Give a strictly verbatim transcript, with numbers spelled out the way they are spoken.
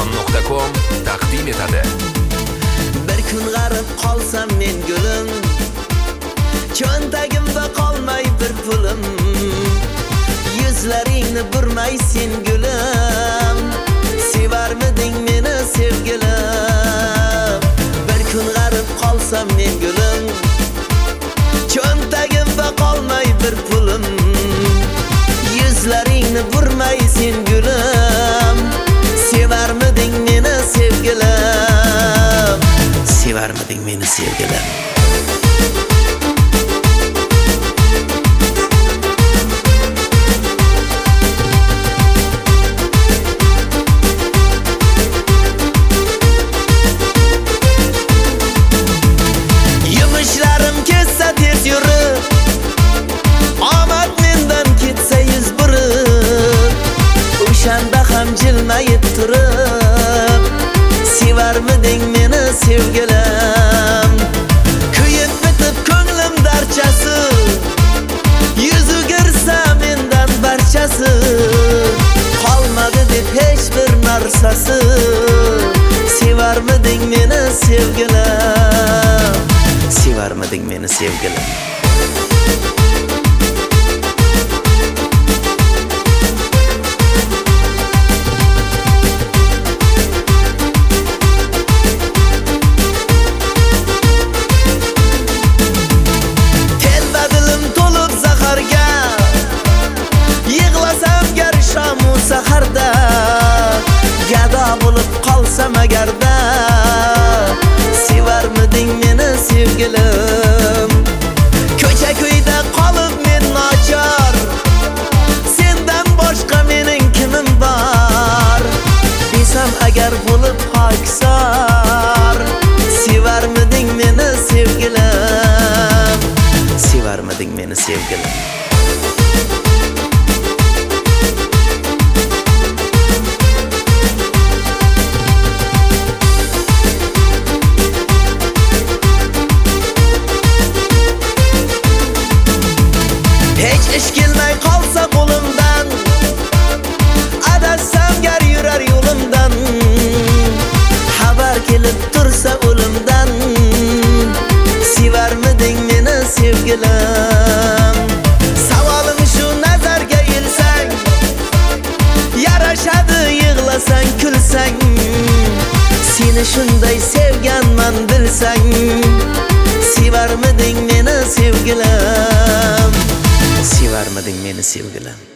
Arslon nuqta com taqdim etadi. Bir kun g'arib qolsam men gulim, cho'ntagimda qolmay bir pulim, yuzlaringni burmay sen gulim, sevarmiding meni sevgilim? Bir kun g'arib qolsam men gulim, cho'ntagimda qolmay bir pulim, yuzlaringni burmay sen gulim, sevarmiding meni sevgilim? Sevarmiding meni sevgilim? Yumushlarim kessa tez yurib, omad mendan ketsa yuz burib, o'shanda ham jilmayib turib, sevarmiding meni sevgilim? Kuyib bitib ko'nglim darchasi, yuz o'girsa mendan barchasi, qolmadi deb hech bir narsasi. Sevarmiding meni sevgilim? Sevarmiding meni sevgilim? Telbadilim to'lib zaharga, yig'lasam gar shamu saharda, gado bo'lib qolsam agarda, sevarmiding meni sevgilim? Ko'cha ko'yda qolib men nochor, sendan boshqa mening kimim bor? Desam agar bo'lib hoksor, sevarmiding meni sevgilim? Sevarmiding meni sevgilim? Hech ish kelmay qolsa qo'limdan, adashsam gar yurar yo'limdan, xabar kelib tursa o'limdan, sevarmiding meni sevgilim? Savolim shu, nazarga ilsang, yarashadi yig'lasang kulsang, seni shunday sevganman bilsang, sevarmiding meni sevgilim? Sevarmiding meni sevgilim?